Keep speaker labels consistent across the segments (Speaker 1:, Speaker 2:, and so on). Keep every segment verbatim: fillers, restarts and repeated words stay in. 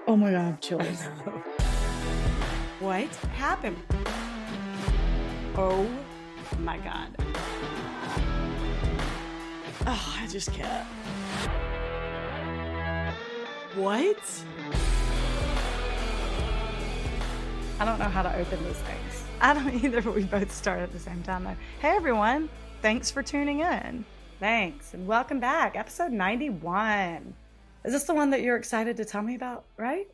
Speaker 1: Oh my God, I have chills.
Speaker 2: What happened? Oh my God. Oh, I just can't. What?
Speaker 1: I don't know how to open those things.
Speaker 2: I don't either, but we both start at the same time though. Hey everyone, thanks for tuning in.
Speaker 1: Thanks, and welcome back. Episode ninety-one. Is this the one that you're excited to tell me about, right?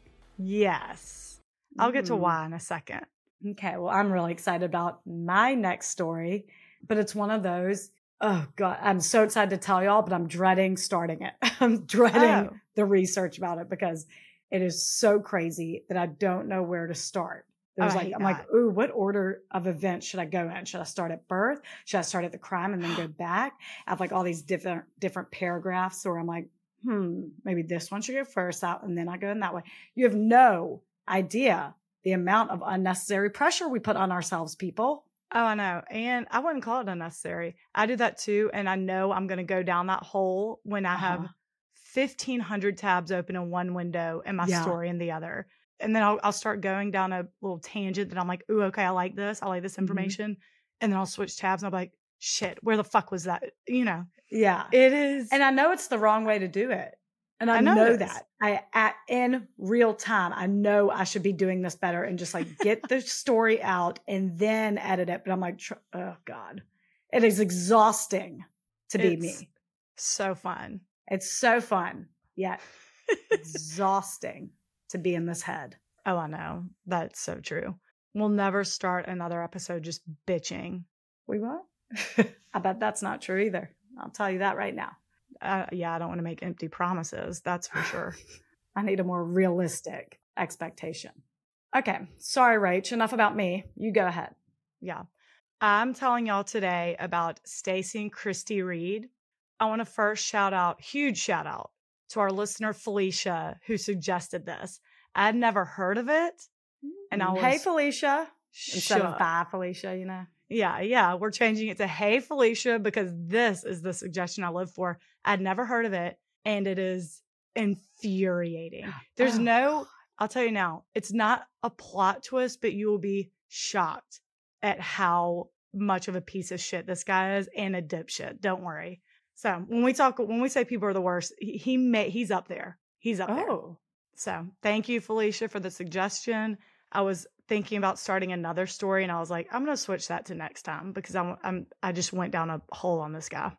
Speaker 2: Yes. I'll get to
Speaker 1: Mm.
Speaker 2: why in a second.
Speaker 1: Okay, well, I'm really excited about my next story, but it's one of those, oh God, I'm so excited to tell y'all, but I'm dreading starting it. I'm dreading
Speaker 2: Oh.
Speaker 1: the research about it because it is so crazy that I don't know where to start. There's
Speaker 2: Oh, I
Speaker 1: like,
Speaker 2: hate
Speaker 1: I'm like,
Speaker 2: that.
Speaker 1: ooh, what order of events should I go in? Should I start at birth? Should I start at the crime and then go back? I have like all these different, different paragraphs where I'm like, hmm, maybe this one should go first out and then I go in that way. You have no idea the amount of unnecessary pressure we put on ourselves, people.
Speaker 2: Oh, I know. And I wouldn't call it unnecessary. I do that too. And I know I'm going to go down that hole when I have
Speaker 1: Uh-huh.
Speaker 2: fifteen hundred tabs open in one window and my
Speaker 1: Yeah.
Speaker 2: story in the other. And then I'll, I'll start going down a little tangent that I'm like, ooh, okay, I like this. I like this
Speaker 1: Mhm.
Speaker 2: information. And then I'll switch tabs and I'll be like, shit, where the fuck was that? You know,
Speaker 1: Yeah.
Speaker 2: it is.
Speaker 1: And I know it's the wrong way to do it. And I,
Speaker 2: I know
Speaker 1: know,
Speaker 2: it is.
Speaker 1: that. I at in real time, I know I should be doing this better and just like get the story out and then edit it. But I'm like, tr- oh God, it is exhausting to be
Speaker 2: It's
Speaker 1: me.
Speaker 2: so fun.
Speaker 1: It's so fun, yet exhausting to be in this head.
Speaker 2: Oh, I know. That's so true. We'll never start another episode just bitching.
Speaker 1: We what? I bet that's not true either. I'll tell you that right now.
Speaker 2: Uh, yeah, I don't want to make empty promises. That's for sure.
Speaker 1: I need a more realistic expectation. Okay. Sorry, Rach. Enough about me. You go ahead.
Speaker 2: Yeah. I'm telling y'all today about Stacy and Christy Reed. I want to first shout out, huge shout out to our listener, Felicia, who suggested this. I'd never heard of it. And I was
Speaker 1: Hey, Felicia. Instead of
Speaker 2: shook.
Speaker 1: bye, Felicia, you know.
Speaker 2: Yeah, yeah. We're changing it to Hey Felicia because this is the suggestion I live for. I'd never heard of it. And it is infuriating. There's
Speaker 1: Oh,
Speaker 2: no, I'll tell you now, it's not a plot twist, but you will be shocked at how much of a piece of shit this guy is and a dipshit. Don't worry. So when we talk, when we say people are the worst, he, he may, he's up there. He's up there.
Speaker 1: Oh,
Speaker 2: So thank you, Felicia, for the suggestion. I was thinking about starting another story and I was like, I'm going to switch that to next time because I'm, I'm, I just went down a hole on this guy.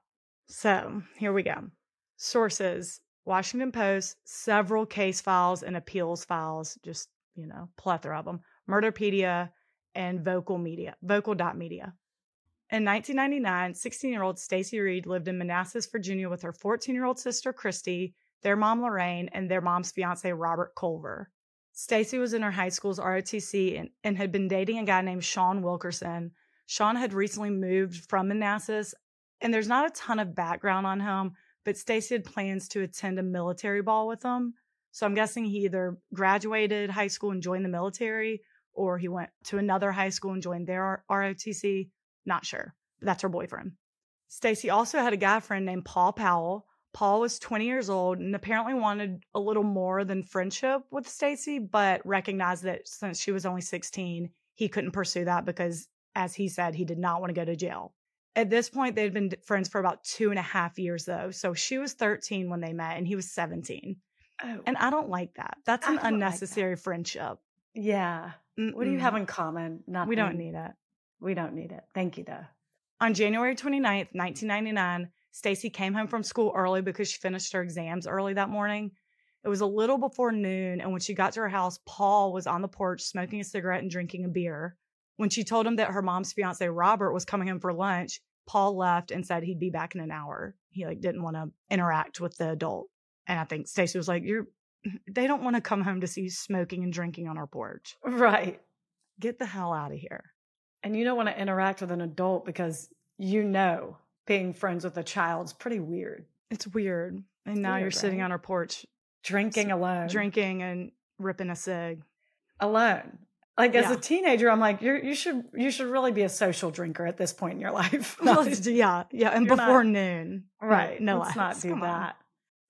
Speaker 2: So here we go. Sources, Washington Post, several case files and appeals files, just, you know, plethora of them, Murderpedia and Vocal Media, vocal dot media. In nineteen ninety-nine, sixteen-year-old Stacy Reed lived in Manassas, Virginia with her fourteen-year-old sister, Christy, their mom, Lorraine, and their mom's fiance, Robert Culver. Stacy was in her high school's R O T C and, and had been dating a guy named Sean Wilkerson. Sean had recently moved from Manassas, and there's not a ton of background on him, but Stacy had plans to attend a military ball with him. So I'm guessing he either graduated high school and joined the military, or he went to another high school and joined their R O T C. Not sure. That's her boyfriend. Stacy also had a guy friend named Paul Powell. Paul was twenty years old and apparently wanted a little more than friendship with Stacy, but recognized that since she was only sixteen, he couldn't pursue that because, as he said, he did not want to go to jail. At this point, they'd been friends for about two and a half years, though. So she was thirteen when they met and he was seventeen.
Speaker 1: oh.
Speaker 2: And I don't like that. That's
Speaker 1: I
Speaker 2: an
Speaker 1: don't like that.
Speaker 2: unnecessary friendship.
Speaker 1: Yeah. What do you
Speaker 2: Mm-mm.
Speaker 1: have in common? Nothing.
Speaker 2: We don't need it.
Speaker 1: We don't need it. Thank you, though.
Speaker 2: On January twenty-ninth, nineteen ninety-nine, Stacy came home from school early because she finished her exams early that morning. It was a little before noon, and when she got to her house, Paul was on the porch smoking a cigarette and drinking a beer. When she told him that her mom's fiance, Robert, was coming home for lunch, Paul left and said he'd be back in an hour. He like didn't want to interact with the adult. And I think Stacy was like, "You're, they don't want to come home to see you smoking and drinking on our porch.
Speaker 1: Right.
Speaker 2: Get the hell out of here."
Speaker 1: And you don't want to interact with an adult because you know being friends with a child's pretty weird.
Speaker 2: It's weird. And now
Speaker 1: weird,
Speaker 2: you're sitting
Speaker 1: right?
Speaker 2: on her porch
Speaker 1: Drinking alone.
Speaker 2: drinking and ripping a cig.
Speaker 1: alone. Like as
Speaker 2: Yeah.
Speaker 1: a teenager, I'm like, you're, you should you should really be a social drinker at this point in your life.
Speaker 2: Let's do- yeah, yeah, and
Speaker 1: You're
Speaker 2: before
Speaker 1: not-
Speaker 2: noon.
Speaker 1: right.
Speaker 2: No,
Speaker 1: Let's
Speaker 2: no
Speaker 1: not
Speaker 2: lies.
Speaker 1: do
Speaker 2: Come on.
Speaker 1: that.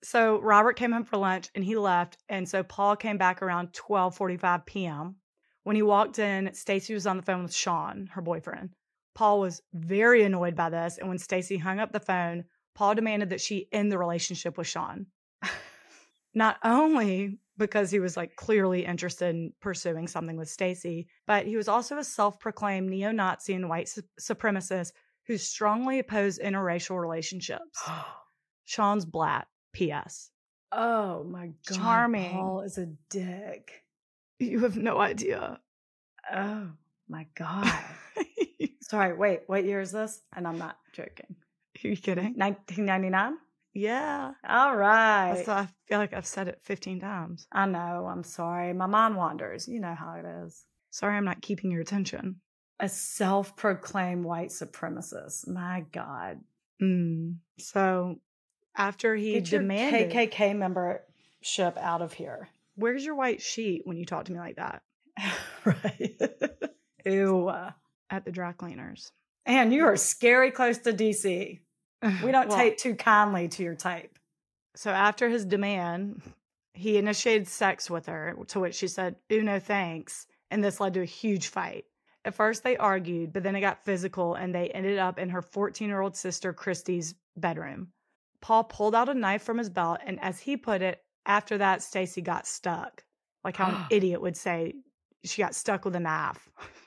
Speaker 2: So Robert came home for lunch and he left. And so Paul came back around twelve forty-five p.m. When he walked in, Stacy was on the phone with Sean, her boyfriend. Paul was very annoyed by this. And when Stacy hung up the phone, Paul demanded that she end the relationship with Sean. Not only because he was like clearly interested in pursuing something with Stacy, but he was also a self-proclaimed neo-Nazi and white su- supremacist who strongly opposed interracial relationships. Sean's black, P S.
Speaker 1: Oh my God.
Speaker 2: Charming.
Speaker 1: Paul is a dick.
Speaker 2: You have no idea.
Speaker 1: Oh my God. Sorry, wait, what year is this? And I'm not joking.
Speaker 2: Are you kidding?
Speaker 1: nineteen ninety-nine?
Speaker 2: Yeah.
Speaker 1: All right.
Speaker 2: That's, I feel like I've said it fifteen times.
Speaker 1: I know. I'm sorry. My mind wanders. You know how it is.
Speaker 2: Sorry, I'm not keeping your attention.
Speaker 1: A self-proclaimed white supremacist. My God.
Speaker 2: Mm. So after he
Speaker 1: Get your
Speaker 2: demanded...
Speaker 1: K K K membership out of here.
Speaker 2: Where's your white sheet when you talk to me like that?
Speaker 1: Right. Ew.
Speaker 2: At the dry cleaners.
Speaker 1: And you are scary close to D C. We don't
Speaker 2: Well,
Speaker 1: take too kindly to your type.
Speaker 2: So after his demand, he initiated sex with her, to which she said, "Ooh, no thanks." And this led to a huge fight. At first they argued, but then it got physical and they ended up in her fourteen-year-old sister Christy's bedroom. Paul pulled out a knife from his belt, and as he put it, after that, Stacy got stuck. Like how an idiot would say, she got stuck with a knife.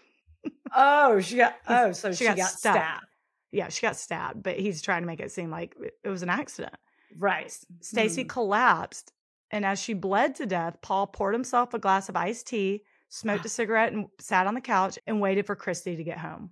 Speaker 1: Oh, she got, oh, so she,
Speaker 2: she
Speaker 1: got,
Speaker 2: got
Speaker 1: stabbed.
Speaker 2: stabbed. Yeah, she got stabbed, but he's trying to make it seem like it was an accident.
Speaker 1: Right.
Speaker 2: Stacy
Speaker 1: Hmm.
Speaker 2: collapsed, and as she bled to death, Paul poured himself a glass of iced tea, smoked a cigarette, and sat on the couch and waited for Christy to get home.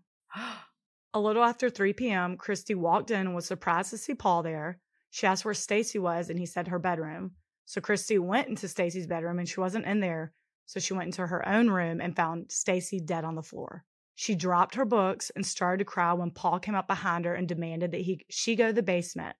Speaker 2: A little after three p.m., Christy walked in and was surprised to see Paul there. She asked where Stacy was, and he said her bedroom. So Christy went into Stacy's bedroom, and she wasn't in there. So she went into her own room and found Stacy dead on the floor. She dropped her books and started to cry when Paul came up behind her and demanded that he she go to the basement.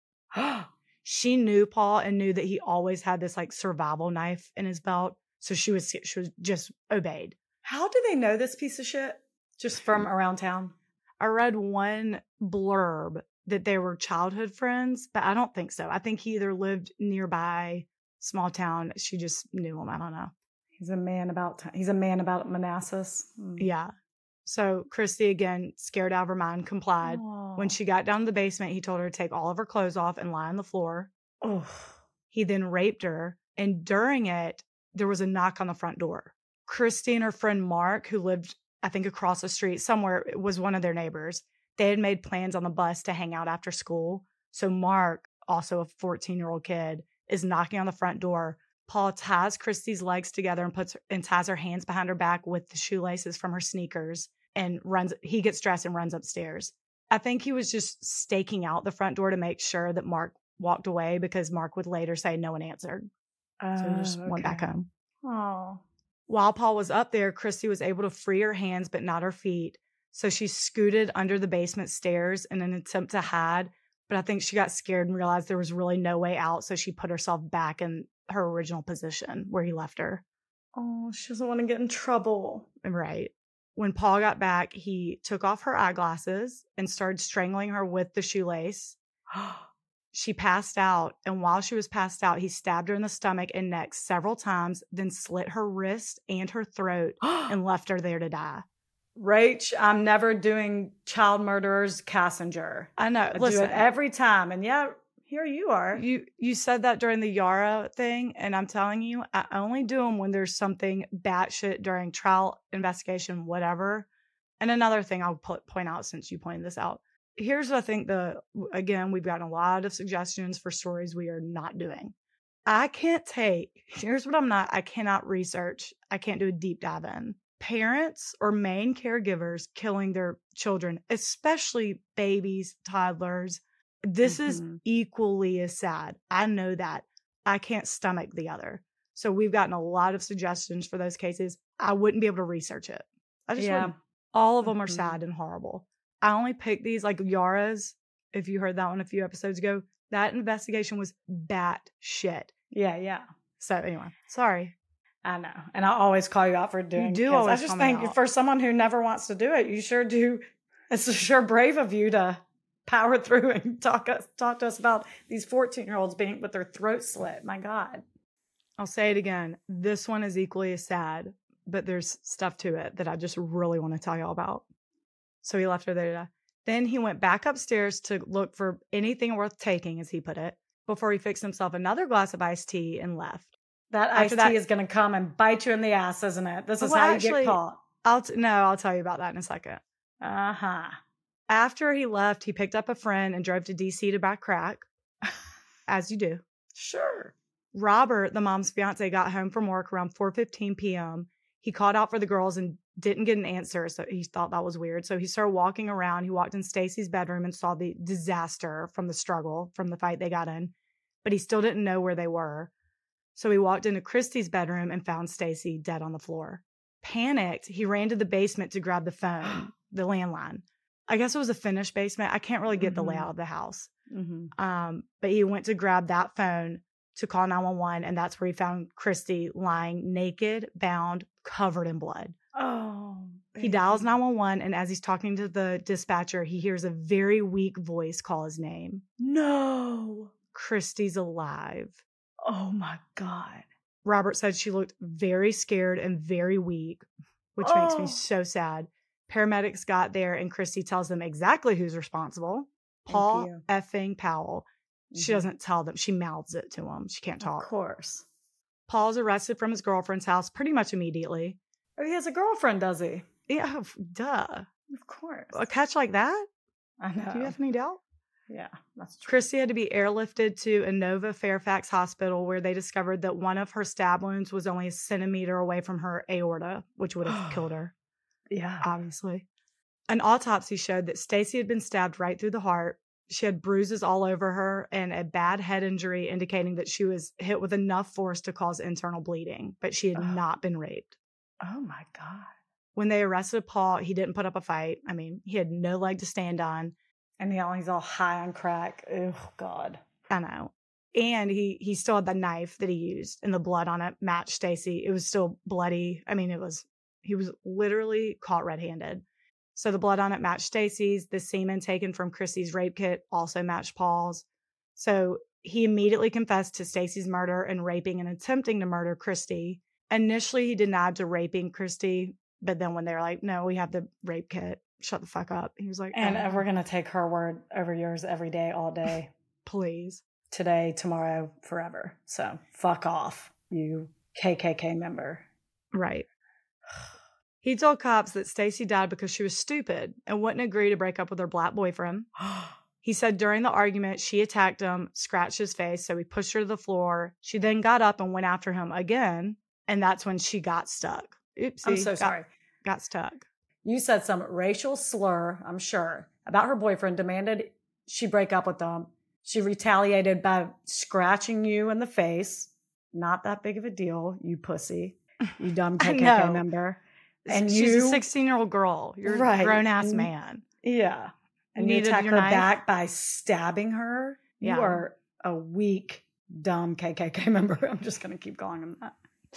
Speaker 2: She knew Paul and knew that he always had this like survival knife in his belt. So she was she was just obeyed.
Speaker 1: How do they know this piece of shit? Just from around town?
Speaker 2: I read one blurb that they were childhood friends, but I don't think so. I think he either lived nearby, small town. She just knew him. I don't know.
Speaker 1: He's a man about t- he's a man about Manassas. Mm.
Speaker 2: Yeah. So Christy, again, scared out of her mind, complied.
Speaker 1: Aw.
Speaker 2: When she got down to the basement, he told her to take all of her clothes off and lie on the floor.
Speaker 1: Oh.
Speaker 2: He then raped her. And during it, there was a knock on the front door. Christy and her friend Mark, who lived, I think, across the street somewhere, was one of their neighbors. They had made plans on the bus to hang out after school. So Mark, also a fourteen-year-old kid, is knocking on the front door. Paul ties Christy's legs together and puts and ties her hands behind her back with the shoelaces from her sneakers and runs. He gets dressed and runs upstairs. I think he was just staking out the front door to make sure that Mark walked away because Mark would later say no one answered.
Speaker 1: Oh,
Speaker 2: So he just
Speaker 1: okay.
Speaker 2: went back home.
Speaker 1: Oh.
Speaker 2: While Paul was up there, Christy was able to free her hands but not her feet. So she scooted under the basement stairs in an attempt to hide. But I think she got scared and realized there was really no way out. So she put herself back in her original position where he left her.
Speaker 1: Oh, she doesn't want to get in trouble.
Speaker 2: Right. When Paul got back, he took off her eyeglasses and started strangling her with the shoelace. She passed out, and while she was passed out, he stabbed her in the stomach and neck several times, then slit her wrist and her throat and left her there to die.
Speaker 1: Rach, I'm never doing child murderers Cassinger.
Speaker 2: I know.
Speaker 1: I
Speaker 2: Listen,
Speaker 1: do it every time. And yeah, here you are.
Speaker 2: You you said that during the Yara thing, and I'm telling you, I only do them when there's something batshit during trial, investigation, whatever. And another thing I'll put, point out since you pointed this out. Here's what I think the, again, we've gotten a lot of suggestions for stories we are not doing. I can't take, here's what I'm not, I cannot research. I can't do a deep dive in. Parents or main caregivers killing their children, especially babies, toddlers. This
Speaker 1: Mm-hmm.
Speaker 2: is equally as sad. I know that. I can't stomach the other. So we've gotten a lot of suggestions for those cases. I wouldn't be able to research it. I just
Speaker 1: Yeah.
Speaker 2: wouldn't. All of them are
Speaker 1: Mhm.
Speaker 2: sad and horrible. I only picked these, like Yara's, if you heard that one a few episodes ago. That investigation was bat shit.
Speaker 1: Yeah, yeah.
Speaker 2: So anyway, sorry.
Speaker 1: I know. And I always call you out for doing it.
Speaker 2: do
Speaker 1: 'cause
Speaker 2: always
Speaker 1: I just
Speaker 2: call me
Speaker 1: think
Speaker 2: out.
Speaker 1: for someone who never wants to do it, you sure do. It's sure brave of you to power through and talk us talk to us about these fourteen-year-olds being with their throat slit. My God.
Speaker 2: I'll say it again. This one is equally as sad, but there's stuff to it that I just really want to tell y'all about. So he left her there. Then he went back upstairs to look for anything worth taking, as he put it, before he fixed himself another glass of iced tea and left.
Speaker 1: That
Speaker 2: After
Speaker 1: iced
Speaker 2: that-
Speaker 1: tea is going to come and bite you in the ass, isn't it? This is
Speaker 2: Well,
Speaker 1: how you
Speaker 2: actually-
Speaker 1: get caught.
Speaker 2: I'll t- no, I'll tell you about that in a second.
Speaker 1: Uh-huh.
Speaker 2: After he left, he picked up a friend and drove to D C to buy crack, as you do.
Speaker 1: Sure.
Speaker 2: Robert, the mom's fiance, got home from work around four fifteen p.m. He called out for the girls and didn't get an answer, so he thought that was weird. So he started walking around. He walked in Stacy's bedroom and saw the disaster from the struggle, from the fight they got in, but he still didn't know where they were. So he walked into Christy's bedroom and found Stacy dead on the floor. Panicked, he ran to the basement to grab the phone, the landline. I guess it was a finished basement. I can't really get
Speaker 1: Mhm.
Speaker 2: the layout of the house.
Speaker 1: Mm-hmm.
Speaker 2: Um, but he went to grab that phone to call nine one one, and that's where he found Christy lying naked, bound, covered in blood.
Speaker 1: Oh.
Speaker 2: He dials nine one one, and as he's talking to the dispatcher, he hears a very weak voice call his name.
Speaker 1: No.
Speaker 2: Christy's alive.
Speaker 1: Oh, my God.
Speaker 2: Robert said she looked very scared and very weak, which makes me
Speaker 1: Oh.
Speaker 2: so sad. Paramedics got there, and Christy tells them exactly who's responsible.
Speaker 1: Thank
Speaker 2: Paul
Speaker 1: you.
Speaker 2: effing Powell. She
Speaker 1: Mhm.
Speaker 2: doesn't tell them. She mouths it to him. She can't
Speaker 1: Of
Speaker 2: talk.
Speaker 1: course.
Speaker 2: Paul's arrested from his girlfriend's house pretty much immediately.
Speaker 1: Oh, he has a girlfriend, does he?
Speaker 2: Yeah, f- duh.
Speaker 1: Of course.
Speaker 2: A catch like that?
Speaker 1: I know.
Speaker 2: Do you have any doubt?
Speaker 1: Yeah, that's true.
Speaker 2: Christy had to be airlifted to Inova Fairfax Hospital, where they discovered that one of her stab wounds was only a centimeter away from her aorta, which would have killed her,
Speaker 1: Yeah.
Speaker 2: obviously. An autopsy showed that Stacy had been stabbed right through the heart. She had bruises all over her and a bad head injury, indicating that she was hit with enough force to cause internal bleeding, but she had
Speaker 1: Ugh.
Speaker 2: not been raped.
Speaker 1: Oh, my God.
Speaker 2: When they arrested Paul, he didn't put up a fight. I mean, he had no leg to stand on.
Speaker 1: And he, he's all high on crack. Oh, God.
Speaker 2: I know. And he he still had the knife that he used, and the blood on it matched Stacy. It was still bloody. I mean, it was, he was literally caught red-handed. So the blood on it matched Stacy's. The semen taken from Christy's rape kit also matched Paul's. So he immediately confessed to Stacy's murder and raping and attempting to murder Christy. Initially, he denied to raping Christy, but then when they were like, no, we have the rape kit, shut the fuck up. He was like,
Speaker 1: And
Speaker 2: "Oh,
Speaker 1: we're going to take her word over yours every day, all day,
Speaker 2: please.
Speaker 1: today, tomorrow, forever. So fuck off, you K K K member.
Speaker 2: Right. He told cops that Stacy died because she was stupid and wouldn't agree to break up with her black boyfriend. He said during the argument, she attacked him, scratched his face, so he pushed her to the floor. She then got up and went after him again, and that's when she got stuck. Oopsie.
Speaker 1: I'm so
Speaker 2: got-
Speaker 1: sorry.
Speaker 2: Got stuck.
Speaker 1: You said some racial slur, I'm sure, about her boyfriend, demanded she break up with him. She retaliated by scratching you in the face. Not that big of a deal, you pussy. You dumb
Speaker 2: I
Speaker 1: K K K
Speaker 2: know.
Speaker 1: member. And
Speaker 2: She's
Speaker 1: you-
Speaker 2: a sixteen-year-old girl. You're
Speaker 1: Right.
Speaker 2: a grown-ass
Speaker 1: And-
Speaker 2: man.
Speaker 1: Yeah. And you
Speaker 2: needed
Speaker 1: attack
Speaker 2: your
Speaker 1: her
Speaker 2: knife?
Speaker 1: back by stabbing her.
Speaker 2: Yeah.
Speaker 1: You are a weak, dumb K K K member. I'm just going to keep calling him that.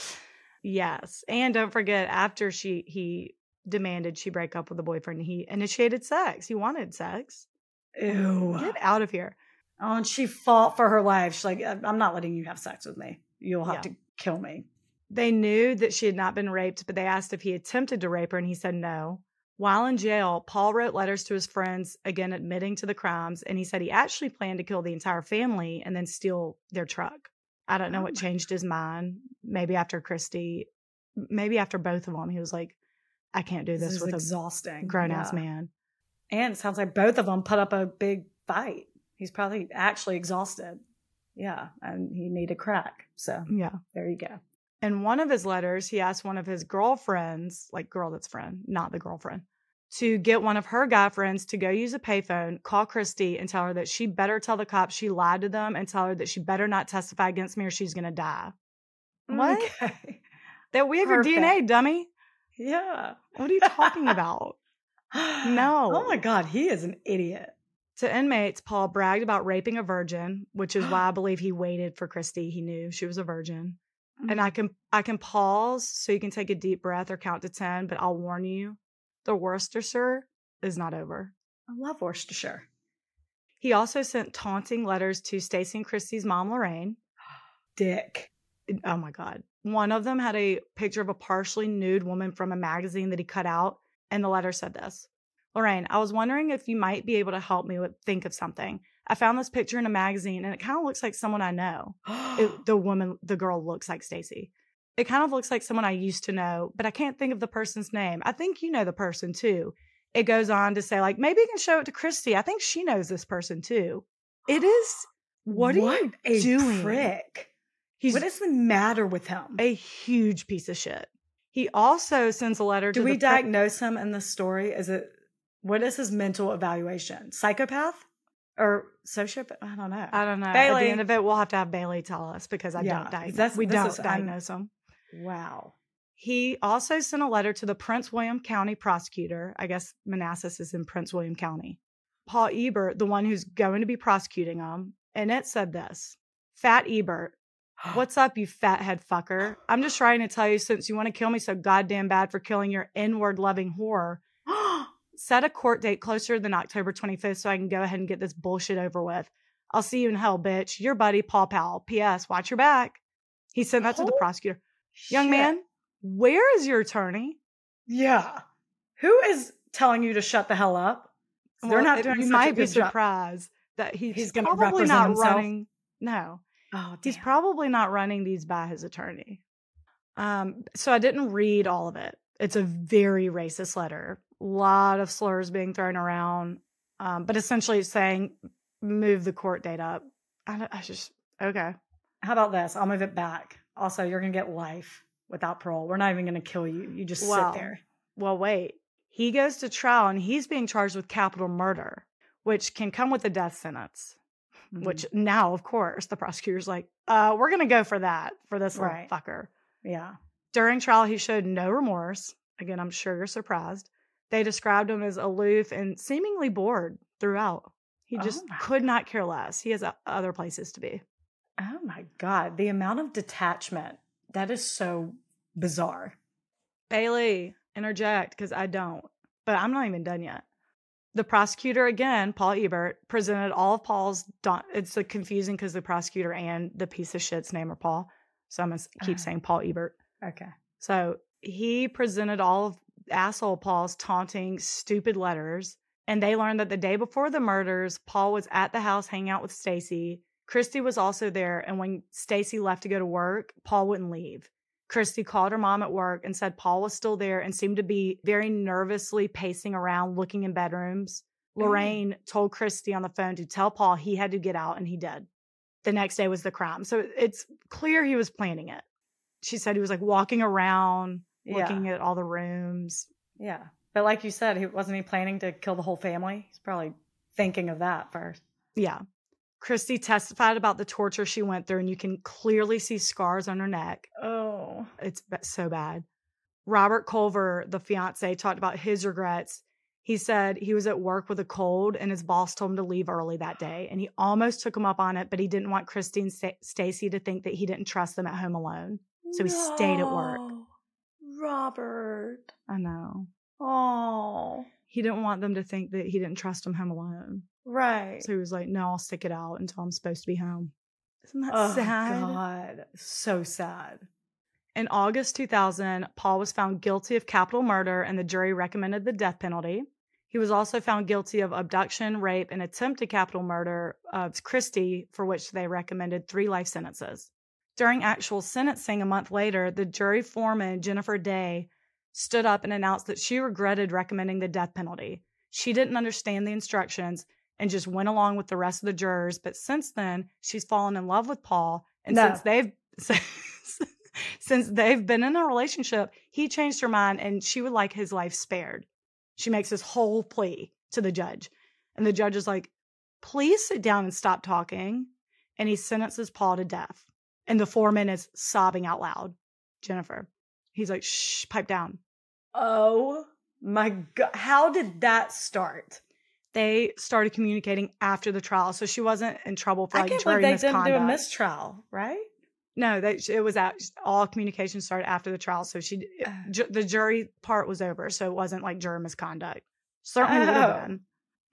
Speaker 2: Yes. And don't forget, after she he demanded she break up with the boyfriend, he initiated sex. He wanted sex.
Speaker 1: Ew.
Speaker 2: Get out of here.
Speaker 1: Oh, and she fought for her life. She's like, I'm not letting you have sex with me. You'll have
Speaker 2: Yeah.
Speaker 1: to kill me.
Speaker 2: They knew that she had not been raped, but they asked if he attempted to rape her, and he said no. While in jail, Paul wrote letters to his friends, again admitting to the crimes, and he said he actually planned to kill the entire family and then steal their truck. I don't know
Speaker 1: Oh
Speaker 2: what
Speaker 1: my
Speaker 2: changed his mind. Maybe after Christy, maybe after both of them, he was like, I can't do
Speaker 1: This
Speaker 2: this,
Speaker 1: is
Speaker 2: with
Speaker 1: exhausting.
Speaker 2: a grown-ass
Speaker 1: Yeah.
Speaker 2: man.
Speaker 1: And it sounds like both of them put up a big fight. He's probably actually exhausted. Yeah. And he needed crack. So
Speaker 2: Yeah.
Speaker 1: there you go.
Speaker 2: In one of his letters, he asked one of his girlfriends, like girl that's friend, not the girlfriend, to get one of her guy friends to go use a payphone, call Christy, and tell her that she better tell the cops she lied to them and tell her that she better not testify against me or she's going to die. What?
Speaker 1: Okay.
Speaker 2: That we have your D N A,
Speaker 1: Perfect.
Speaker 2: dummy.
Speaker 1: Yeah.
Speaker 2: What are you talking about? No.
Speaker 1: Oh my God. He is an idiot.
Speaker 2: To inmates, Paul bragged about raping a virgin, which is why I believe he waited for Christy. He knew she was a virgin. And I can I can pause so you can take a deep breath or count to ten, but I'll warn you, the Worcestershire is not over.
Speaker 1: I love Worcestershire.
Speaker 2: He also sent taunting letters to Stacy and Christy's mom, Lorraine.
Speaker 1: Dick.
Speaker 2: Oh my God. One of them had a picture of a partially nude woman from a magazine that he cut out. And the letter said this: Lorraine, I was wondering if you might be able to help me with think of something. I found this picture in a magazine and it kind of looks like someone I know. It, the woman, the girl looks like Stacy. It kind of looks like someone I used to know, but I can't think of the person's name. I think you know the person too. It goes on to say, like, maybe you can show it to Christy. I think she knows this person too. It is, what, what are you
Speaker 1: a
Speaker 2: doing?
Speaker 1: Prick.
Speaker 2: He's
Speaker 1: what is the matter with him?
Speaker 2: A huge piece of shit. He also sends a letter
Speaker 1: Do
Speaker 2: to
Speaker 1: we
Speaker 2: the
Speaker 1: diagnose him in this story? Is it, what is his mental evaluation? Psychopath or sociopath? I don't know.
Speaker 2: I don't know.
Speaker 1: Bailey.
Speaker 2: At the end of it, we'll have to have Bailey tell us because I
Speaker 1: Yeah,
Speaker 2: don't diagnose.
Speaker 1: that's-
Speaker 2: We
Speaker 1: this
Speaker 2: don't
Speaker 1: is- I'm-
Speaker 2: diagnose him.
Speaker 1: Wow.
Speaker 2: He also sent a letter to the Prince William County prosecutor. I guess Manassas is in Prince William County. Paul Ebert, the one who's going to be prosecuting him. And it said this: Fat Ebert, what's up, you fathead fucker? I'm just trying to tell you, since you want to kill me so goddamn bad for killing your inward-loving whore, set a court date closer than October twenty-fifth so I can go ahead and get this bullshit over with. I'll see you in hell, bitch. Your buddy, Paul Powell. P S. Watch your back. He sent that to the prosecutor. Young
Speaker 1: Shit.
Speaker 2: man, where is your attorney?
Speaker 1: Yeah. Who is telling you to shut the hell up? They're
Speaker 2: Well,
Speaker 1: not
Speaker 2: it-
Speaker 1: doing
Speaker 2: You
Speaker 1: such a
Speaker 2: might be
Speaker 1: good job.
Speaker 2: surprised that he's,
Speaker 1: He's gonna
Speaker 2: probably
Speaker 1: represent
Speaker 2: not
Speaker 1: himself?
Speaker 2: running. No,
Speaker 1: Oh,
Speaker 2: he's
Speaker 1: damn.
Speaker 2: probably not running these by his attorney. Um, so I didn't read all of it. It's a very racist letter. A lot of slurs being thrown around, um, but essentially it's saying move the court date up. I, don't- I just okay.
Speaker 1: How about this? I'll move it back. Also, you're going to get life without parole. We're not even going to kill you. You just
Speaker 2: Well,
Speaker 1: sit there.
Speaker 2: Well, wait. He goes to trial and he's being charged with capital murder, which can come with a death sentence.
Speaker 1: Mhm.
Speaker 2: Which now, of course, the prosecutor's like, uh, we're going to go for that for this little
Speaker 1: Right.
Speaker 2: fucker.
Speaker 1: Yeah.
Speaker 2: During trial, he showed no remorse. Again, I'm sure you're surprised. They described him as aloof and seemingly bored throughout. He just
Speaker 1: Oh my
Speaker 2: could not care less. He has o- other places to be.
Speaker 1: Oh my God. The amount of detachment, that is so bizarre.
Speaker 2: Bailey, interject, because I don't. But I'm not even done yet. The prosecutor, again, Paul Ebert, presented all of Paul's... Don- it's uh, confusing because the prosecutor and the piece of shit's name are Paul. So I'm going to keep
Speaker 1: Uh.
Speaker 2: saying Paul Ebert.
Speaker 1: Okay.
Speaker 2: So he presented all of asshole Paul's taunting, stupid letters. And they learned that the day before the murders, Paul was at the house hanging out with Stacy. Christy was also there. And when Stacy left to go to work, Paul wouldn't leave. Christy called her mom at work and said Paul was still there and seemed to be very nervously pacing around, looking in bedrooms. Lorraine mm. told Christy on the phone to tell Paul he had to get out, and he did. The next day was the crime. So it's clear he was planning it. She said he was like walking around,
Speaker 1: Yeah.
Speaker 2: looking at all the rooms.
Speaker 1: Yeah. But like you said, he wasn't he planning to kill the whole family? He's probably thinking of that first.
Speaker 2: Yeah. Christy testified about the torture she went through, and you can clearly see scars on her neck.
Speaker 1: Oh.
Speaker 2: It's so bad. Robert Culver, the fiance, talked about his regrets. He said he was at work with a cold and his boss told him to leave early that day. And he almost took him up on it, but he didn't want Christy and St- Stacy to think that he didn't trust them at home alone. So he
Speaker 1: no.
Speaker 2: stayed at work.
Speaker 1: Robert.
Speaker 2: I know.
Speaker 1: Oh.
Speaker 2: He didn't want them to think that he didn't trust them home alone.
Speaker 1: Right.
Speaker 2: So he was like, no, I'll stick it out until I'm supposed to be home. Isn't that
Speaker 1: oh,
Speaker 2: sad?
Speaker 1: God. So sad.
Speaker 2: In August two thousand, Paul was found guilty of capital murder and the jury recommended the death penalty. He was also found guilty of abduction, rape, and attempted capital murder of Christy, for which they recommended three life sentences. During actual sentencing a month later, the jury foreman, Jennifer Day, stood up and announced that she regretted recommending the death penalty. She didn't understand the instructions and just went along with the rest of the jurors. But since then, she's fallen in love with Paul. And
Speaker 1: No.
Speaker 2: since they've since they've been in a relationship, he changed her mind and she would like his life spared. She makes this whole plea to the judge. And the judge is like, please sit down and stop talking. And he sentences Paul to death. And the foreman is sobbing out loud. Jennifer. He's like, shh, pipe down.
Speaker 1: Oh my God. How did that start?
Speaker 2: They started communicating after the trial. So she wasn't in trouble for
Speaker 1: I
Speaker 2: like
Speaker 1: can't
Speaker 2: jury
Speaker 1: believe they
Speaker 2: misconduct.
Speaker 1: didn't do a mistrial, right?
Speaker 2: No, they, it was at, all communication started after the trial. So she, it, ju- the jury part was over. So it wasn't like jury misconduct. Certainly would have
Speaker 1: Oh.
Speaker 2: been.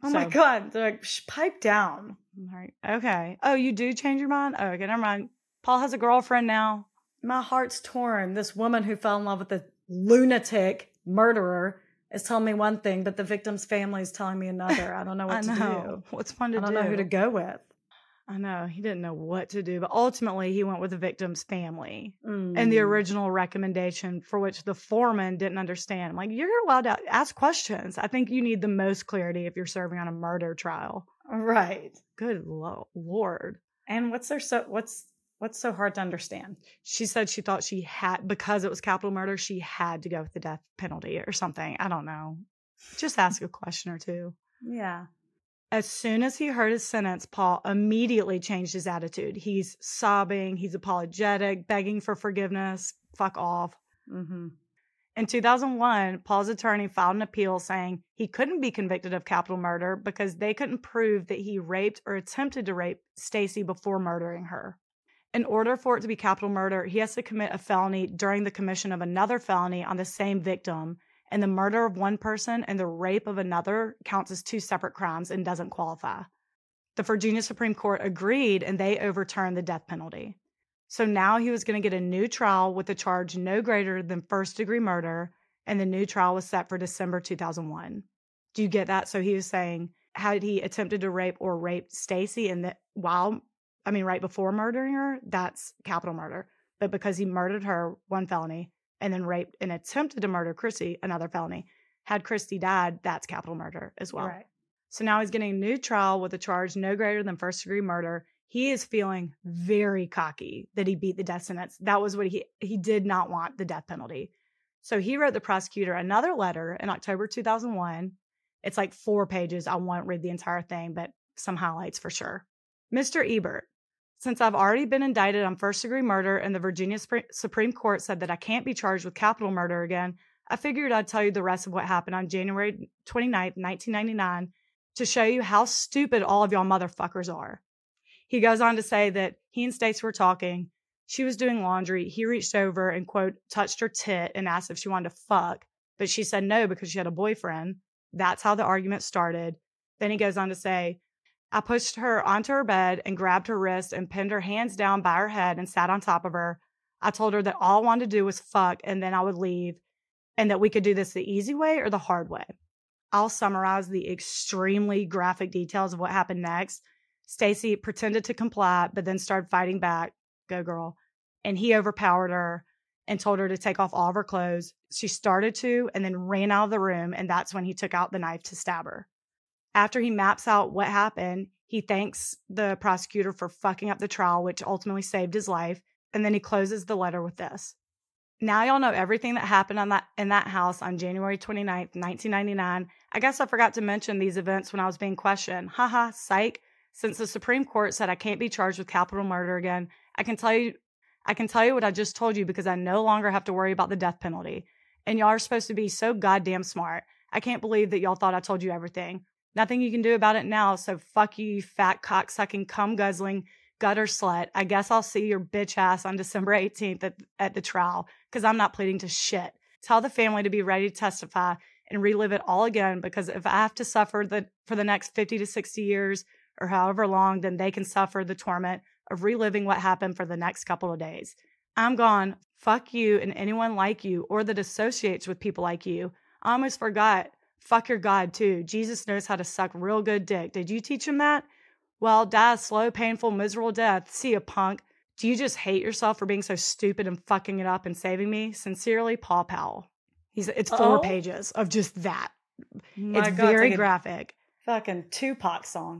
Speaker 1: Oh my
Speaker 2: So-
Speaker 1: God. They're like, "Shh, pipe down."
Speaker 2: All right. Okay. Oh, you do change your mind? Oh, okay. Never mind. Paul has a girlfriend now.
Speaker 1: My heart's torn. This woman who fell in love with a lunatic murderer is telling me one thing, but the victim's family is telling me another. I don't know what
Speaker 2: I
Speaker 1: to
Speaker 2: know.
Speaker 1: do.
Speaker 2: What's fun to
Speaker 1: I don't
Speaker 2: do?
Speaker 1: know who to go with.
Speaker 2: I know. He didn't know what to do, but ultimately he went with the victim's family
Speaker 1: Mm.
Speaker 2: and the original recommendation for which the foreman didn't understand. I'm like, you're allowed to ask questions. I think you need the most clarity if you're serving on a murder trial.
Speaker 1: Right.
Speaker 2: Good lo- Lord.
Speaker 1: And what's there so what's what's so hard to understand?
Speaker 2: She said she thought she had, because it was capital murder, she had to go with the death penalty or something. I don't know. Just ask a question or two.
Speaker 1: Yeah.
Speaker 2: As soon as he heard his sentence, Paul immediately changed his attitude. He's sobbing. He's apologetic, begging for forgiveness. Fuck off.
Speaker 1: Mm-hmm.
Speaker 2: In two thousand one, Paul's attorney filed an appeal saying he couldn't be convicted of capital murder because they couldn't prove that he raped or attempted to rape Stacy before murdering her. In order for it to be capital murder, he has to commit a felony during the commission of another felony on the same victim, and the murder of one person and the rape of another counts as two separate crimes and doesn't qualify. The Virginia Supreme Court agreed, and they overturned the death penalty. So now he was going to get a new trial with a charge no greater than first-degree murder, and the new trial was set for December two thousand one. Do you get that? So he was saying, had he attempted to rape or raped Stacy and that while, I mean, right before murdering her, that's capital murder. But because he murdered her, one felony, and then raped and attempted to murder Chrissy, another felony. Had Christy died, that's capital murder as well.
Speaker 1: Right.
Speaker 2: So now he's getting a new trial with a charge no greater than first degree murder. He is feeling very cocky that he beat the death sentence. That was what he, he did not want, the death penalty. So he wrote the prosecutor another letter in October two thousand one. It's like four pages. I won't read the entire thing, but some highlights for sure. Mister Ebert, since I've already been indicted on first-degree murder and the Virginia Supreme Court said that I can't be charged with capital murder again, I figured I'd tell you the rest of what happened on January twenty-ninth, nineteen ninety-nine to show you how stupid all of y'all motherfuckers are. He goes on to say that he and Stacey were talking. She was doing laundry. He reached over and, quote, touched her tit and asked if she wanted to fuck, but she said no because she had a boyfriend. That's how the argument started. Then he goes on to say, I pushed her onto her bed and grabbed her wrist and pinned her hands down by her head and sat on top of her. I told her that all I wanted to do was fuck and then I would leave and that we could do this the easy way or the hard way. I'll summarize the extremely graphic details of what happened next. Stacy pretended to comply, but then started fighting back. Go girl. And he overpowered her and told her to take off all of her clothes. She started to and then ran out of the room, and that's when he took out the knife to stab her. After he maps out what happened, he thanks the prosecutor for fucking up the trial, which ultimately saved his life. And then he closes the letter with this. Now y'all know everything that happened on that in that house on January twenty-ninth, nineteen ninety-nine. I guess I forgot to mention these events when I was being questioned. Haha, psych. Since the Supreme Court said I can't be charged with capital murder again, I can tell you I can tell you what I just told you because I no longer have to worry about the death penalty. And y'all are supposed to be so goddamn smart. I can't believe that y'all thought I told you everything. Nothing you can do about it now, so fuck you, you fat cock-sucking, cum-guzzling, gutter slut. I guess I'll see your bitch ass on December eighteenth at, at the trial, because I'm not pleading to shit. Tell the family to be ready to testify and relive it all again, because if I have to suffer the, for the next fifty to sixty years, or however long, then they can suffer the torment of reliving what happened for the next couple of days. I'm gone. Fuck you and anyone like you, or that associates with people like you. I almost forgot. Fuck your God, too. Jesus knows how to suck real good dick. Did you teach him that? Well, die a slow, painful, miserable death. See ya, punk. Do you just hate yourself for being so stupid and fucking it up and saving me? Sincerely, Paul Powell. He's It's four
Speaker 1: Oh.
Speaker 2: pages of just that.
Speaker 1: My
Speaker 2: It's
Speaker 1: God,
Speaker 2: very
Speaker 1: like a
Speaker 2: graphic.
Speaker 1: Fucking Tupac song.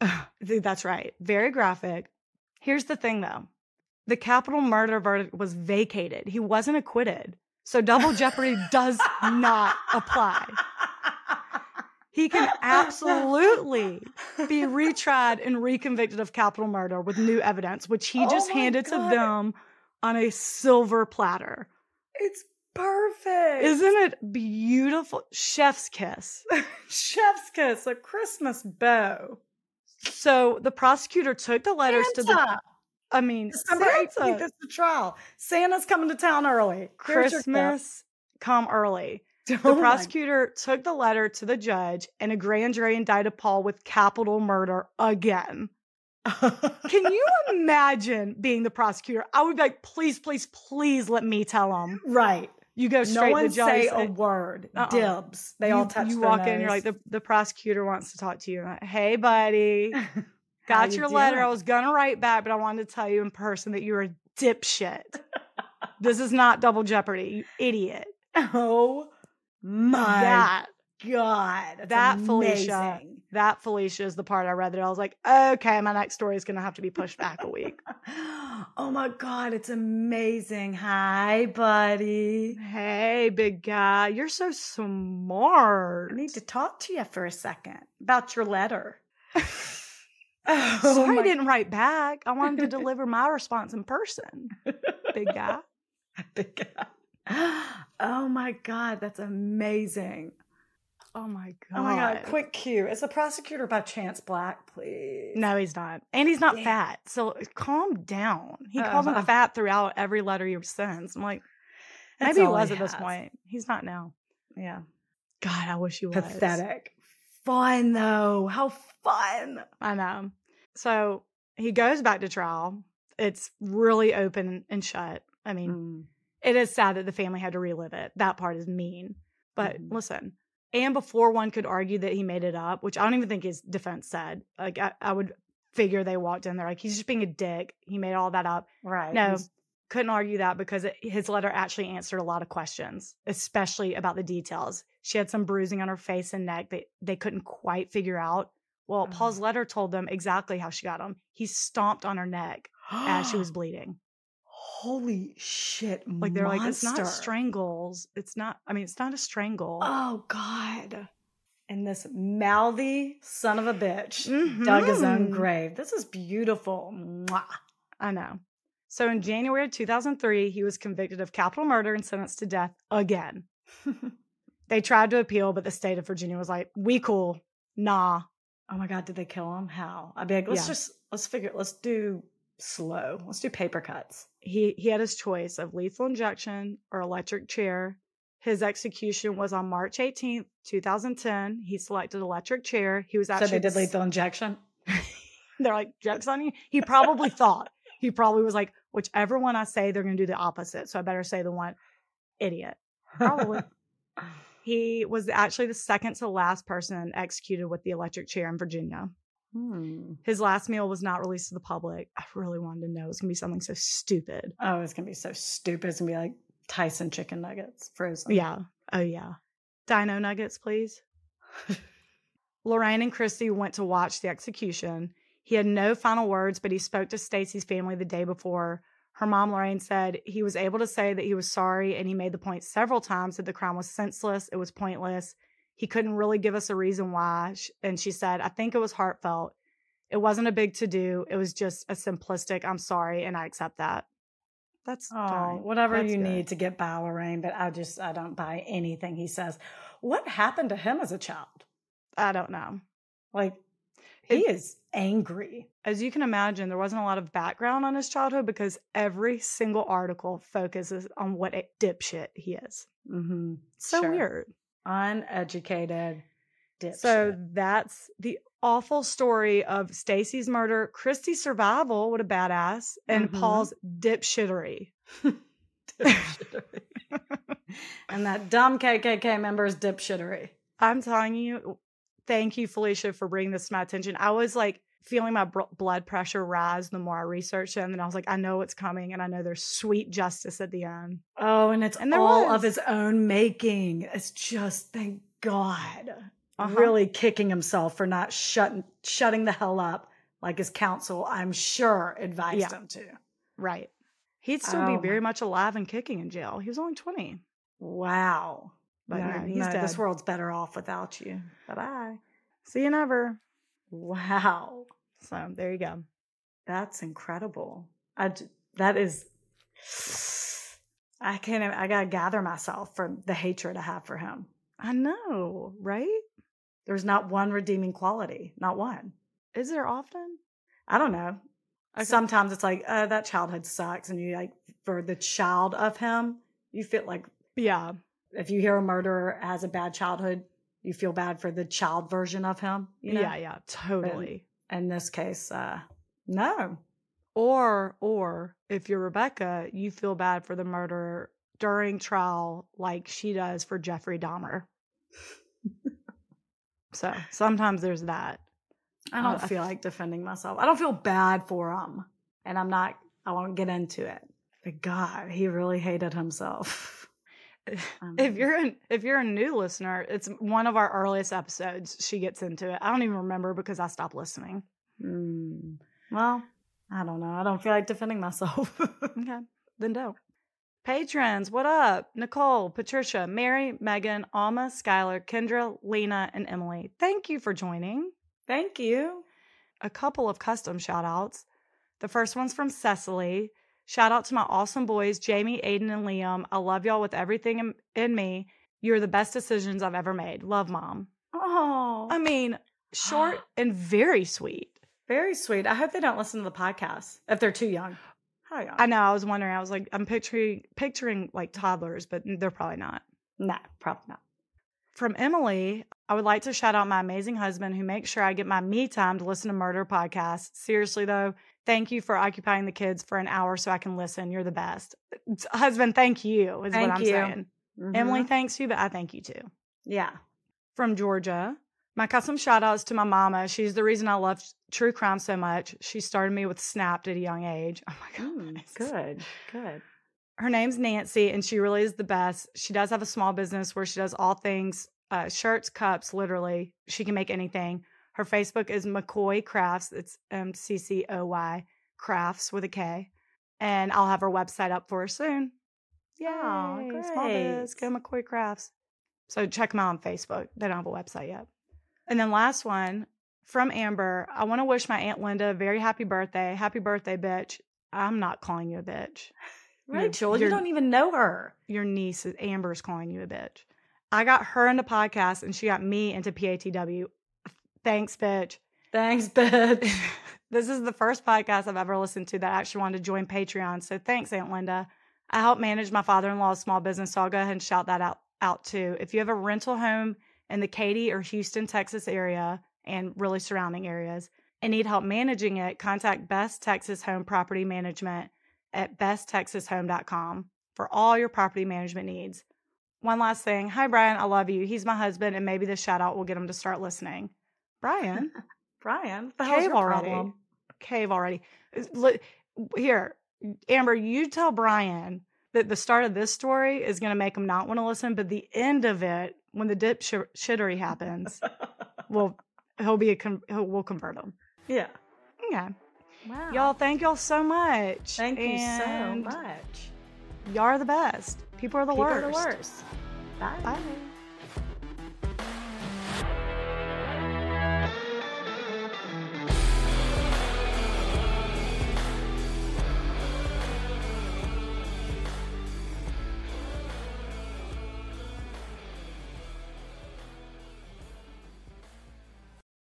Speaker 2: That's right. Very graphic. Here's the thing, though. The capital murder verdict was vacated. He wasn't acquitted. So double jeopardy does not apply. He can absolutely be retried and reconvicted of capital murder with new evidence, which he
Speaker 1: Oh
Speaker 2: just
Speaker 1: my
Speaker 2: handed to
Speaker 1: God.
Speaker 2: them on a silver platter.
Speaker 1: It's perfect.
Speaker 2: Isn't it beautiful? Chef's kiss.
Speaker 1: Chef's kiss, a Christmas bow.
Speaker 2: So the prosecutor took the letters to the,
Speaker 1: Santa.
Speaker 2: I mean,
Speaker 1: December eighteenth
Speaker 2: Santa.
Speaker 1: is the trial. Santa's coming to town early. Here's your gift.
Speaker 2: Christmas come early. The
Speaker 1: Oh my-
Speaker 2: prosecutor took the letter to the judge, and a grand jury indicted Paul with capital murder again. Can you imagine being the prosecutor? I would be like, please, please, please let me tell him.
Speaker 1: Right.
Speaker 2: You go
Speaker 1: No
Speaker 2: straight
Speaker 1: one
Speaker 2: to the judge.
Speaker 1: say
Speaker 2: and
Speaker 1: a
Speaker 2: say,
Speaker 1: word.
Speaker 2: Uh-uh.
Speaker 1: Dibs. They
Speaker 2: you,
Speaker 1: all touch
Speaker 2: You
Speaker 1: their
Speaker 2: walk
Speaker 1: nose.
Speaker 2: in, you're like, the, the prosecutor wants to talk to you. Like, hey, buddy,
Speaker 1: How
Speaker 2: got
Speaker 1: you
Speaker 2: your letter.
Speaker 1: doing?
Speaker 2: I was going to write back, but I wanted to tell you in person that you're a dipshit. This is not double jeopardy, you idiot.
Speaker 1: Oh my
Speaker 2: That,
Speaker 1: God. That's
Speaker 2: that
Speaker 1: amazing.
Speaker 2: Felicia, that Felicia is the part I read that I was like, okay, my next story is going to have to be pushed back a week.
Speaker 1: Oh my God. It's amazing. Hi, buddy.
Speaker 2: Hey, big guy, you're so smart.
Speaker 1: I need to talk to you for a second about your letter.
Speaker 2: Oh, Sorry I didn't write back. I wanted to deliver my response in person. Big guy.
Speaker 1: Big guy. Oh my God, that's amazing.
Speaker 2: Oh my God.
Speaker 1: Oh my God, quick cue. Is the prosecutor by chance black, please?
Speaker 2: No, he's not. And he's not
Speaker 1: Yeah.
Speaker 2: fat. So calm down. He
Speaker 1: Uh,
Speaker 2: calls him
Speaker 1: uh,
Speaker 2: fat throughout every letter he sends. I'm like,
Speaker 1: That's
Speaker 2: maybe he
Speaker 1: all
Speaker 2: was
Speaker 1: he
Speaker 2: at this
Speaker 1: has.
Speaker 2: point. He's not now.
Speaker 1: Yeah.
Speaker 2: God, I wish he was.
Speaker 1: Pathetic. Fun though. How fun.
Speaker 2: I know. So he goes back to trial. It's really open and shut. I mean,
Speaker 1: Mm.
Speaker 2: it is sad that the family had to relive it. That part is mean. But
Speaker 1: Mhm.
Speaker 2: listen, and before one could argue that he made it up, which I don't even think his defense said, like I, I would figure they walked in there like, he's just being a dick. He made all that up.
Speaker 1: Right.
Speaker 2: No,
Speaker 1: He's-
Speaker 2: couldn't argue that because it, his letter actually answered a lot of questions, especially about the details. She had some bruising on her face and neck that they couldn't quite figure out. Well,
Speaker 1: Ugh.
Speaker 2: Paul's letter told them exactly how she got them. He stomped on her neck as she was bleeding.
Speaker 1: Holy shit.
Speaker 2: Like they're like, it's not
Speaker 1: monster.
Speaker 2: strangles. It's not, I mean, it's not a strangle.
Speaker 1: Oh God. And this mouthy son of a bitch
Speaker 2: Mhm.
Speaker 1: dug his own grave. This is beautiful. Mwah.
Speaker 2: I know. So in January of two thousand three, he was convicted of capital murder and sentenced to death again. They tried to appeal, but the state of Virginia was like, we cool. Nah.
Speaker 1: Oh my God, did they kill him? How? I beg, let's
Speaker 2: Yeah.
Speaker 1: just, let's figure, let's do slow. Let's do paper cuts.
Speaker 2: He he had his choice of lethal injection or electric chair. His execution was on March eighteenth, two thousand ten. He selected electric chair. He was actually
Speaker 1: So they did lethal injection?
Speaker 2: They're like, joke's on you. He probably thought. He probably was like, whichever one I say, they're going to do the opposite. So I better say the one. Idiot. Probably. He was actually the second to last person executed with the electric chair in Virginia.
Speaker 1: Hmm.
Speaker 2: His last meal was not released to the public. I really wanted to know. It's going to be something so stupid.
Speaker 1: Oh, it's going to be so stupid. It's going to be like Tyson chicken nuggets frozen.
Speaker 2: Yeah. Oh, yeah. Dino nuggets, please. Lorraine and Christy went to watch the execution. He had no final words, but he spoke to Stacy's family the day before. Her mom, Lorraine, said he was able to say that he was sorry, and he made the point several times that the crime was senseless. It was pointless. He couldn't really give us a reason why. And she said, I think it was heartfelt. It wasn't a big to-do. It was just a simplistic, I'm sorry, and I accept that. That's
Speaker 1: Oh,
Speaker 2: fine.
Speaker 1: whatever
Speaker 2: That's
Speaker 1: you
Speaker 2: good.
Speaker 1: need to get by Lorraine, but I just, I don't buy anything he says. What happened to him as a child?
Speaker 2: I don't know.
Speaker 1: Like, he
Speaker 2: It-
Speaker 1: is angry.
Speaker 2: As you can imagine, there wasn't a lot of background on his childhood because every single article focuses on what a dipshit he is.
Speaker 1: Mm-hmm.
Speaker 2: So
Speaker 1: Sure.
Speaker 2: weird.
Speaker 1: Uneducated dipshit.
Speaker 2: So that's the awful story of Stacy's murder, Christy's survival, what a badass, and
Speaker 1: Mhm.
Speaker 2: Paul's dipshittery.
Speaker 1: Dipshittery. And that dumb K K K member's dipshittery.
Speaker 2: I'm telling you, thank you, Felicia, for bringing this to my attention. I was like feeling my br- blood pressure rise the more I researched it. And then I was like, I know it's coming. And I know there's sweet justice at the end.
Speaker 1: Oh, and it's
Speaker 2: And there
Speaker 1: all
Speaker 2: was.
Speaker 1: of his own making. It's just, thank God,
Speaker 2: Uh-huh.
Speaker 1: really kicking himself for not shutting shutting the hell up like his counsel, I'm sure, advised
Speaker 2: Yeah.
Speaker 1: him to.
Speaker 2: Right. He'd still
Speaker 1: Oh
Speaker 2: be
Speaker 1: my-
Speaker 2: very much alive and kicking in jail. He was only twenty.
Speaker 1: Wow.
Speaker 2: But
Speaker 1: no,
Speaker 2: no, he's
Speaker 1: no, this
Speaker 2: dead.
Speaker 1: world's better off without you. Bye-bye.
Speaker 2: See you never.
Speaker 1: Wow.
Speaker 2: So there you go.
Speaker 1: That's incredible. I, d- that is, I can't, even- I got to gather myself from the hatred I have for him.
Speaker 2: I know, right?
Speaker 1: There's not one redeeming quality, not one.
Speaker 2: Is there often?
Speaker 1: I don't know.
Speaker 2: Okay.
Speaker 1: Sometimes it's like, uh, that childhood sucks. And you like, for the child of him, you feel like
Speaker 2: Yeah.
Speaker 1: if you hear a murderer has a bad childhood, you feel bad for the child version of him. You know?
Speaker 2: Yeah, yeah, totally.
Speaker 1: But in this case, uh, no.
Speaker 2: Or, or if you're Rebecca, you feel bad for the murderer during trial like she does for Jeffrey Dahmer. So sometimes there's that.
Speaker 1: I don't
Speaker 2: Uh,
Speaker 1: feel like defending myself. I don't feel bad for him. And I'm not, I won't get into it. But God, he really hated himself. Um,
Speaker 2: If you're an, if you're a new listener, it's one of our earliest episodes. She gets into it. I don't even remember because I stopped listening.
Speaker 1: mm, well, I don't know. I don't feel like defending myself.
Speaker 2: Okay, then don't. Patrons, what up? Nicole, Patricia, Mary, Megan, Alma, Skylar, Kendra, Lena, and Emily. Thank you for joining.
Speaker 1: Thank you.
Speaker 2: A couple of custom shout outs. The first one's from Cecily. Shout out to my awesome boys, Jamie, Aiden, and Liam. I love y'all with everything in, in me. You're the best decisions I've ever made. Love, Mom.
Speaker 1: Oh,
Speaker 2: I mean, short and very sweet.
Speaker 1: very sweet. I hope they don't listen to the podcast if they're too young. How young?
Speaker 2: I know. I was wondering. I was like, I'm picturing picturing like toddlers, but they're probably not.
Speaker 1: No, probably not.
Speaker 2: From Emily, I would like to shout out my amazing husband who makes sure I get my me time to listen to murder podcasts. Seriously, though, thank you for occupying the kids for an hour so I can listen. You're the best. Husband, thank you is
Speaker 1: Thank
Speaker 2: what I'm
Speaker 1: you.
Speaker 2: saying.
Speaker 1: Mhm.
Speaker 2: Emily thanks you, but I thank you too.
Speaker 1: Yeah.
Speaker 2: From Georgia, my custom shout outs to my mama. She's the reason I love true crime so much. She started me with Snapped at a young age. Oh my God.
Speaker 1: Mm, good. Good.
Speaker 2: Her name's Nancy, and she really is the best. She does have a small business where she does all things, uh, shirts, cups, literally. She can make anything. Her Facebook is McCoy Crafts. It's M C C O Y Crafts with a K. And I'll have her website up for her soon. Yay.
Speaker 1: Aw,
Speaker 2: Small
Speaker 1: great.
Speaker 2: biz. Go McCoy Crafts. So check them out on Facebook. They don't have a website yet. And then last one from Amber. I want to wish my Aunt Linda a very happy birthday. Happy birthday, bitch. I'm not calling you a bitch.
Speaker 1: Rachel,
Speaker 2: Your-
Speaker 1: you don't even know her.
Speaker 2: Your niece, Amber's calling you a bitch. I got her into podcasts and she got me into P A T W. Thanks, bitch.
Speaker 1: Thanks, bitch.
Speaker 2: This is the first podcast I've ever listened to that actually wanted to join Patreon. So thanks, Aunt Linda. I help manage my father-in-law's small business, so I'll go ahead and shout that out, out too. If you have a rental home in the Katy or Houston, Texas area and really surrounding areas and need help managing it, contact Best Texas Home Property Management at best texas home dot com for all your property management needs. One last thing. Hi, Brian. I love you. He's my husband, and maybe this shout out will get him to start listening. Brian.
Speaker 1: Brian, what the hell's
Speaker 2: Cave
Speaker 1: your
Speaker 2: already.
Speaker 1: problem?
Speaker 2: Cave already. Look, here, Amber, you tell Brian that the start of this story is going to make him not want to listen, but the end of it, when the dip sh- shittery happens, well, he'll be a con- he'll, we'll convert him.
Speaker 1: Yeah.
Speaker 2: Okay.
Speaker 1: Wow.
Speaker 2: Y'all, thank y'all so much.
Speaker 1: Thank you so
Speaker 2: And
Speaker 1: much.
Speaker 2: Y'all are the best. People are the
Speaker 1: People
Speaker 2: worst.
Speaker 1: are the worst. Bye.
Speaker 2: Bye.